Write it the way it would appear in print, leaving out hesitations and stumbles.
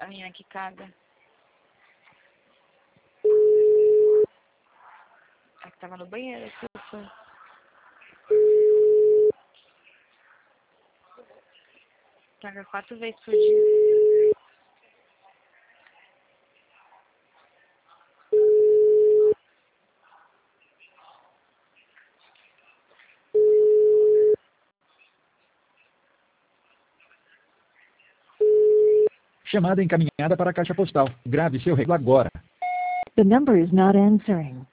A menina que caga. A que tava no banheiro, foi. Caga 4 vezes por dia. Chamada encaminhada para a caixa postal. Grave seu recado agora. The number is not answering.